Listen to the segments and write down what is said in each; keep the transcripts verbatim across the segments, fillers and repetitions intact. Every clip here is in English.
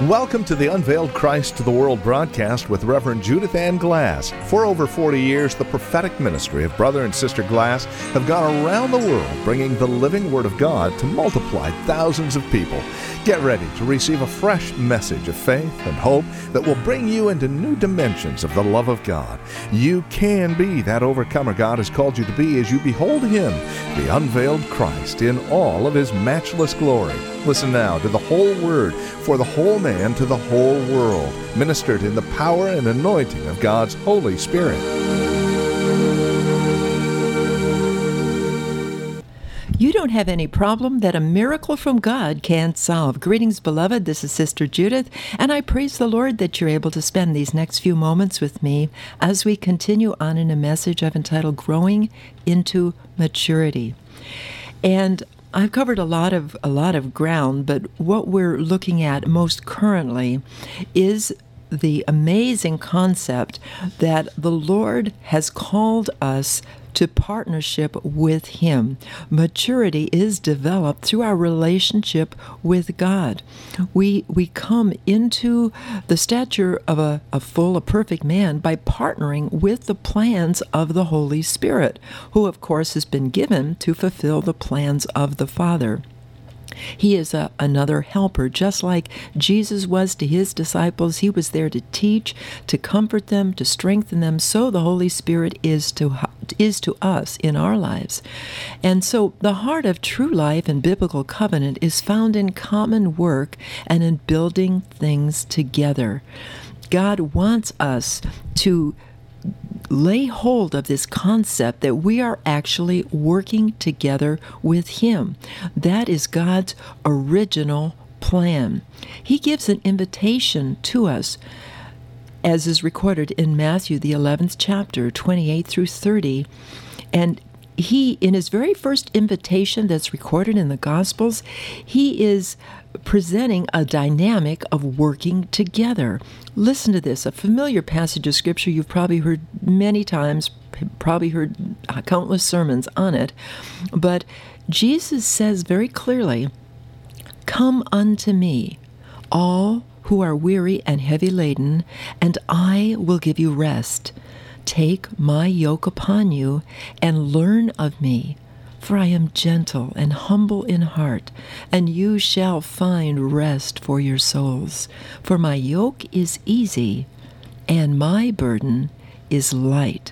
Welcome to the Unveiled Christ to the World broadcast with Reverend Judith Ann Glass. For over forty years, the prophetic ministry of Brother and Sister Glass have gone around the world bringing the living Word of God to multiply thousands of people. Get ready to receive a fresh message of faith and hope that will bring you into new dimensions of the love of God. You can be that overcomer God has called you to be as you behold Him, the unveiled Christ, in all of His matchless glory. Listen now to the whole Word for the whole man to the whole world, ministered in the power and anointing of God's Holy Spirit. You don't have any problem that a miracle from God can't solve. Greetings, beloved. This is Sister Judith, and I praise the Lord that you're able to spend these next few moments with me as we continue on in a message I've entitled Growing into Maturity. And I've covered a lot of a lot of ground, but what we're looking at most currently is the amazing concept that the Lord has called us to partnership with Him. Maturity is developed through our relationship with God. We we come into the stature of a, a full, a perfect man by partnering with the plans of the Holy Spirit, who of course has been given to fulfill the plans of the Father. He is a, another helper, just like Jesus was to His disciples. He was there to teach, to comfort them, to strengthen them. So the Holy Spirit is to is to us in our lives. And so the heart of true life and biblical covenant is found in common work and in building things together. God wants us to lay hold of this concept that we are actually working together with Him. That is God's original plan. He gives an invitation to us, as is recorded in Matthew, the eleventh chapter, twenty-eight through thirty. And He, in His very first invitation that's recorded in the Gospels, He is presenting a dynamic of working together. Listen to this, a familiar passage of Scripture you've probably heard many times, probably heard countless sermons on it, but Jesus says very clearly, "Come unto me, all who are weary and heavy laden, and I will give you rest. Take my yoke upon you and learn of me, for I am gentle and humble in heart, and you shall find rest for your souls. For my yoke is easy, and my burden is light."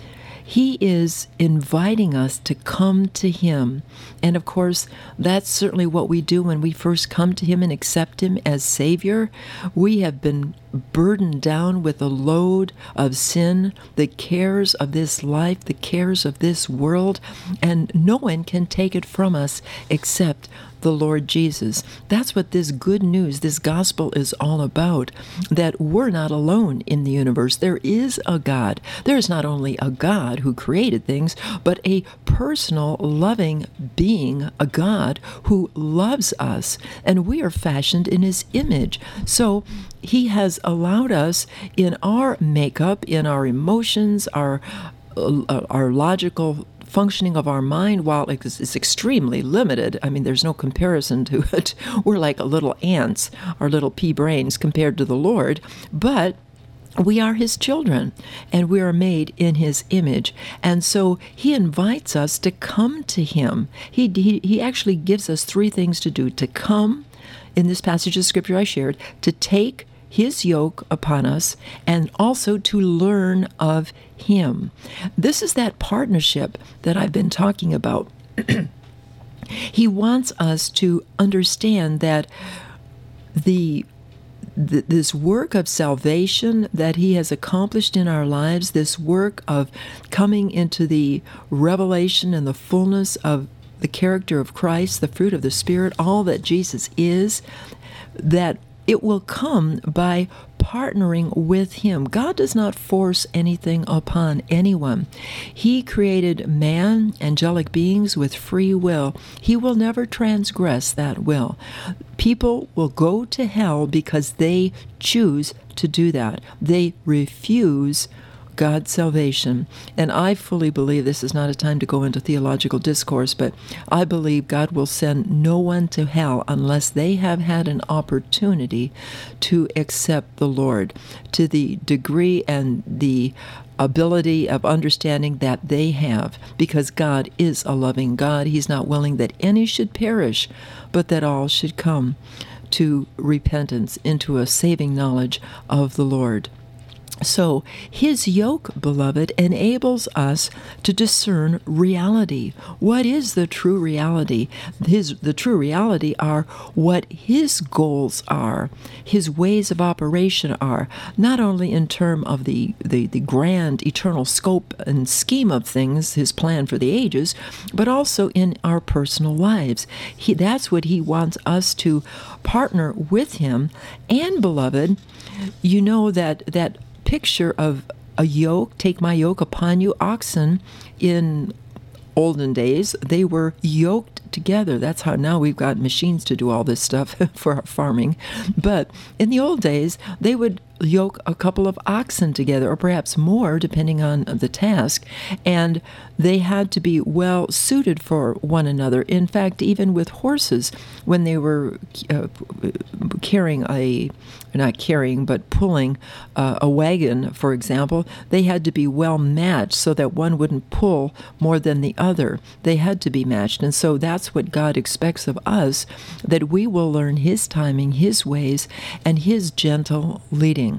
He is inviting us to come to Him. And of course, that's certainly what we do when we first come to Him and accept Him as Savior. We have been burdened down with the load of sin, the cares of this life, the cares of this world, and no one can take it from us except the Lord Jesus. That's what this good news, this gospel is all about, that we're not alone in the universe. There is a God. There is not only a God who created things, but a personal, loving being, a God who loves us, and we are fashioned in His image. So He has allowed us in our makeup, in our emotions, our uh, our logical functioning of our mind, while it's extremely limited. I mean, there's no comparison to it. We're like little ants, our little pea brains compared to the Lord, but we are His children, and we are made in His image. And so He invites us to come to Him. He, he, he actually gives us three things to do: to come, in this passage of Scripture I shared, to take His yoke upon us, and also to learn of Him. This is that partnership that I've been talking about. He wants us to understand that the th- this work of salvation that He has accomplished in our lives, this work of coming into the revelation and the fullness of the character of Christ, the fruit of the Spirit, all that Jesus is, that it will come by partnering with Him. God does not force anything upon anyone. He created man, angelic beings, with free will. He will never transgress that will. People will go to hell because they choose to do that. They refuse God's salvation. And I fully believe, this is not a time to go into theological discourse, but I believe God will send no one to hell unless they have had an opportunity to accept the Lord to the degree and the ability of understanding that they have, because God is a loving God. He's not willing that any should perish, but that all should come to repentance, into a saving knowledge of the Lord. So his yoke, beloved, enables us to discern reality. What is the true reality? His, the true reality are what his goals are, his ways of operation are, not only in terms of the, the, the grand eternal scope and scheme of things, his plan for the ages, but also in our personal lives. He, that's what he wants us to partner with him. And, beloved, you know that that picture of a yoke, take my yoke upon you. Oxen in olden days, they were yoked together. That's how now we've got machines to do all this stuff for our farming. But in the old days, they would yoke a couple of oxen together, or perhaps more, depending on the task, and they had to be well suited for one another. In fact, even with horses, when they were uh, carrying a, not carrying, but pulling uh, a wagon, for example, they had to be well matched so that one wouldn't pull more than the other. They had to be matched. And so that's what God expects of us, that we will learn his timing, his ways, and his gentle leading.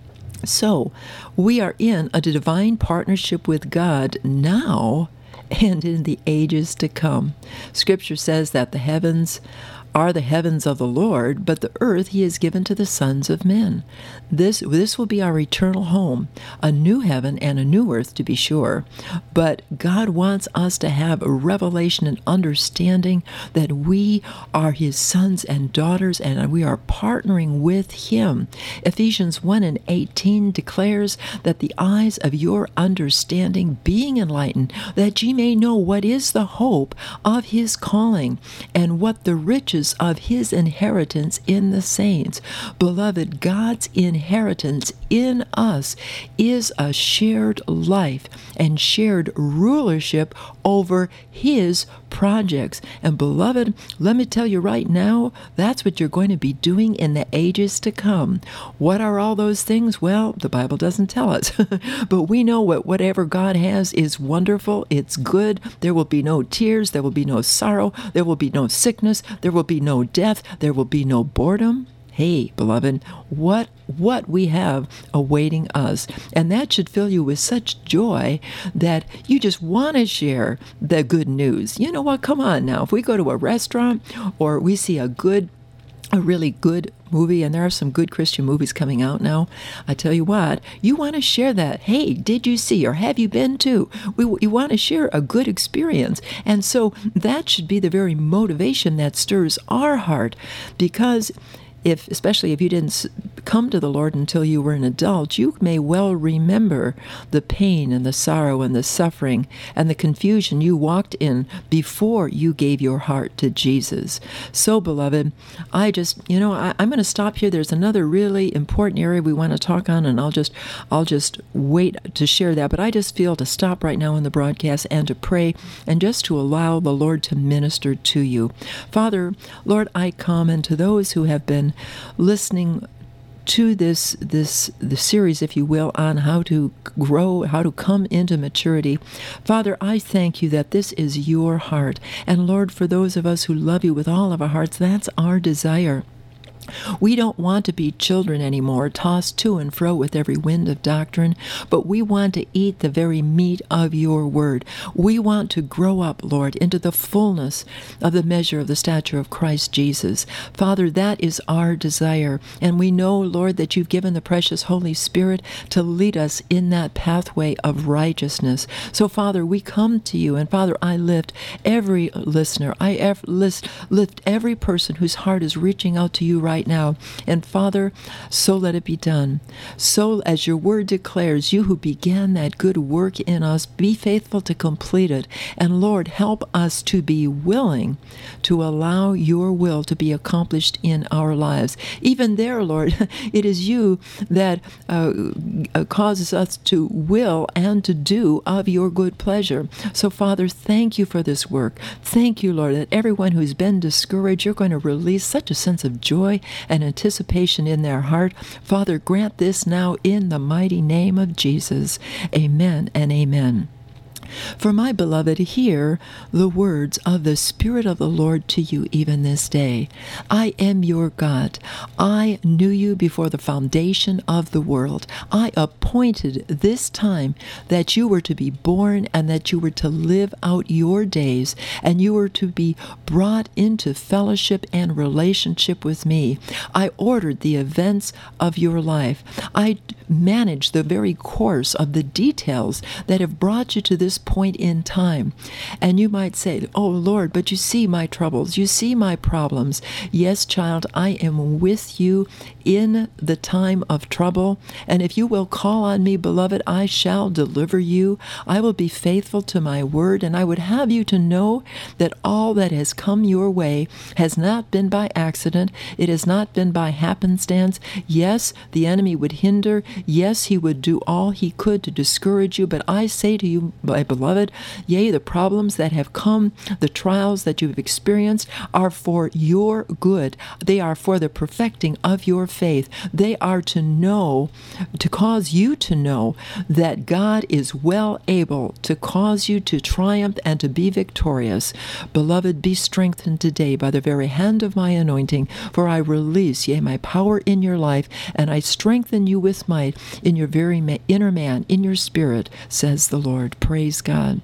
So, we are in a divine partnership with God now and in the ages to come. Scripture says that the heavens are the heavens of the Lord, but the earth he has given to the sons of men. This this will be our eternal home, a new heaven and a new earth, to be sure. But God wants us to have a revelation and understanding that we are his sons and daughters, and we are partnering with him. Ephesians one and eighteen declares that the eyes of your understanding being enlightened, that ye may know what is the hope of his calling, and what the riches of his inheritance in the saints. Beloved, God's inheritance in us is a shared life and shared rulership over his projects. And beloved, let me tell you right now, that's what you're going to be doing in the ages to come. What are all those things? Well, the Bible doesn't tell us. But we know what whatever God has is wonderful, it's good. There will be no tears, there will be no sorrow, there will be no sickness, there will be no death, there will be no boredom. Hey, beloved, what what we have awaiting us. And that should fill you with such joy that you just want to share the good news. You know what? Come on now. If we go to a restaurant or we see a good a really good movie, and there are some good Christian movies coming out now, I tell you what, you want to share that. Hey, did you see, or have you been to? We, you want to share a good experience. And so that should be the very motivation that stirs our heart, because if, especially if you didn't come to the Lord until you were an adult, you may well remember the pain and the sorrow and the suffering and the confusion you walked in before you gave your heart to Jesus. So, beloved, I just, you know, I, I'm going to stop here. There's another really important area we want to talk on, and I'll just, I'll just wait to share that. But I just feel to stop right now in the broadcast and to pray and just to allow the Lord to minister to you. Father, Lord, I come, and to those who have been listening to this this the series, if you will, on how to grow, how to come into maturity. Father, I thank you that this is your heart. And Lord, for those of us who love you with all of our hearts, that's our desire. We don't want to be children anymore, tossed to and fro with every wind of doctrine, but we want to eat the very meat of your word. We want to grow up, Lord, into the fullness of the measure of the stature of Christ Jesus. Father, that is our desire, and we know, Lord, that you've given the precious Holy Spirit to lead us in that pathway of righteousness. So, Father, we come to you, and Father, I lift every listener, I lift every person whose heart is reaching out to you right right now. And Father, so let it be done. So as your word declares, you who began that good work in us, be faithful to complete it. And Lord, help us to be willing to allow your will to be accomplished in our lives. Even there, Lord, it is you that uh, causes us to will and to do of your good pleasure. So Father, thank you for this work. Thank you, Lord, that everyone who's been discouraged, you're going to release such a sense of joy and anticipation in their heart. Father, grant this now in the mighty name of Jesus. Amen and amen. For my beloved, hear the words of the Spirit of the Lord to you even this day. I am your God. I knew you before the foundation of the world. I appointed this time that you were to be born and that you were to live out your days, and you were to be brought into fellowship and relationship with me. I ordered the events of your life. I managed the very course of the details that have brought you to this point in time. And you might say, oh Lord, but you see my troubles, you see my problems. Yes, child, I am with you in the time of trouble. And if you will call on me, beloved, I shall deliver you. I will be faithful to my word. And I would have you to know that all that has come your way has not been by accident. It has not been by happenstance. Yes, the enemy would hinder. Yes, he would do all he could to discourage you. But I say to you, my beloved, yea, the problems that have come, the trials that you've experienced are for your good. They are for the perfecting of your faith. They are to know, to cause you to know that God is well able to cause you to triumph and to be victorious. Beloved, be strengthened today by the very hand of my anointing, for I release, yea, my power in your life, and I strengthen you with might in your very ma- inner man, in your spirit, says the Lord. Praise God.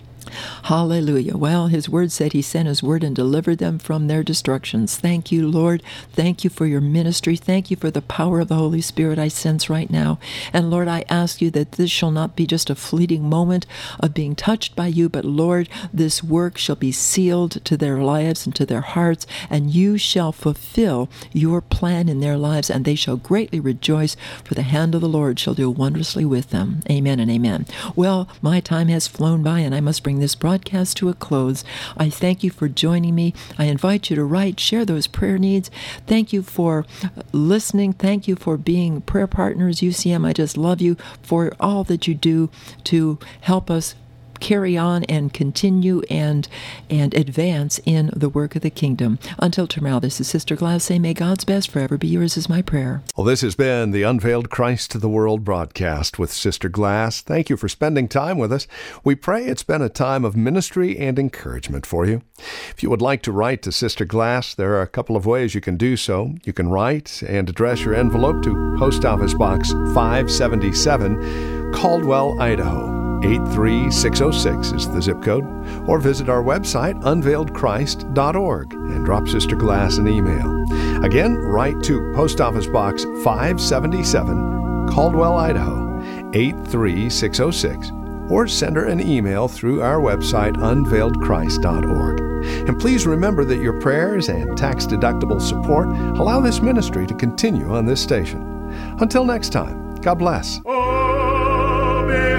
Hallelujah. Well, his word said he sent his word and delivered them from their destructions. Thank you, Lord. Thank you for your ministry. Thank you for the power of the Holy Spirit I sense right now. And Lord, I ask you that this shall not be just a fleeting moment of being touched by you, but Lord, this work shall be sealed to their lives and to their hearts, and you shall fulfill your plan in their lives, and they shall greatly rejoice, for the hand of the Lord shall do wondrously with them. Amen and amen. Well, my time has flown by, and I must bring this broadcast to a close. I thank you for joining me. I invite you to write, share those prayer needs. Thank you for listening. Thank you for being prayer partners. U C M, I just love you for all that you do to help us carry on and continue and and advance in the work of the kingdom. Until tomorrow, this is Sister Glass saying, may God's best forever be yours is my prayer. Well, this has been the Unveiled Christ to the World broadcast with Sister Glass. Thank you for spending time with us. We pray it's been a time of ministry and encouragement for you. If you would like to write to Sister Glass, there are a couple of ways you can do so. You can write and address your envelope to Post Office Box five seventy-seven, Caldwell, Idaho. eight three six oh six is the zip code, or visit our website, unveiled christ dot org, and drop Sister Glass an email. Again, write to Post Office Box five seventy-seven, Caldwell, Idaho, eight three six oh six, or send her an email through our website, unveiled christ dot org. And please remember that your prayers and tax-deductible support allow this ministry to continue on this station. Until next time, God bless. Amen.